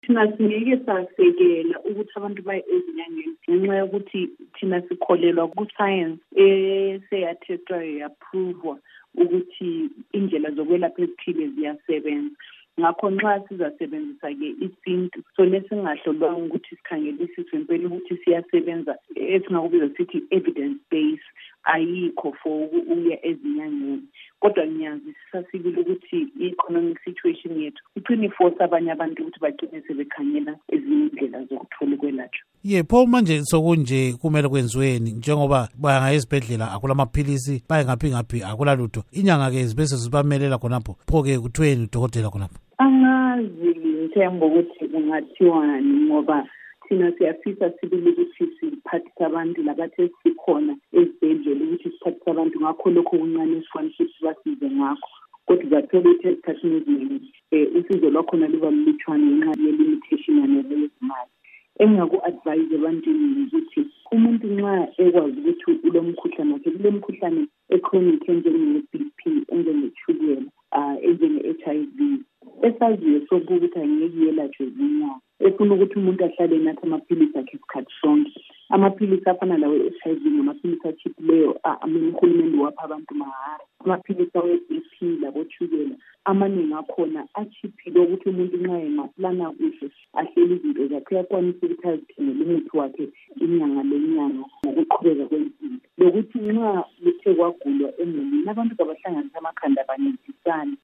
Thina singeke sasekela ukuthi abantu baye ezinyangeni ngenxa yokuthi thina sikholelwa ku-science eseyathethwayo yaphrovwa ukuthi indlela zokwelapha ezithile ziyasebenza. Ngakho nxa sizasebenzisa-ke isintu sona esingahlolwanga ukuthi sikhangelisiswe impela ukuthi siyasebenza, esingakubiza sithi evidence base, ayikho for ukuya ezinyangeni. Kodwa ngiyazisisa sibili ukuthi i-economic situation yethu igcina iforce abanye abantu ukuthi bagcine sebekhangela ezinye indlela zokuthola ukwelatshwa. Pho manje sokunje kumele kwenziweni njengoba baya esibhedlela akula maphilisi, baye ngaphi akulalutho. Inyanga-ke zibese zibamelela khonapho. Pho-ke kuthiweni udokotela khonapho? Angazi ngithemba ukuthi kungathiwani ngoba thina siyafisa sibili ukuthi siphathise abantu labathe sikhona ezibhedlela ukuthi siphathise abantu ngakho lokho kuncane esifanele sibasize ngakho. Kodwa uzathola ukuthi esikhathini eziningi usizo lwakhona luba lulutshwane ngenxa ye-limitation yanezimali. Engaku-advise ebantwini ukuthi umuntu nxa ekwazi ukuthi ulo mkhuhlane wakhe, kule mkhuhlane echronic njenge-BP, enjenge-tshukela, enjenge-HIV, esaziyo sokuba ukuthi angeke yelatshwe zinyanga, efuna ukuthi umuntu ahlale enatha amaphilisi akhe isikhathi sonke. Amaphilisi afana lawo e-HIV ngamaphilisi achiphileyo uhulumende wapha abantu mahara. Amaphilisi awe-BP labotshukela amaningi akhona achiphile ukuthi umuntu nxa engaplana kuhle ahlele izinto zakhe uyakwanisa ukuthi azithengele umuthi wakhe inyanga lenyanga ngokuqhubeka kwempilo. Lokuthi nxa kuthe kwagulwa emulini abantu kabahlanganisa amakhanda bancedisane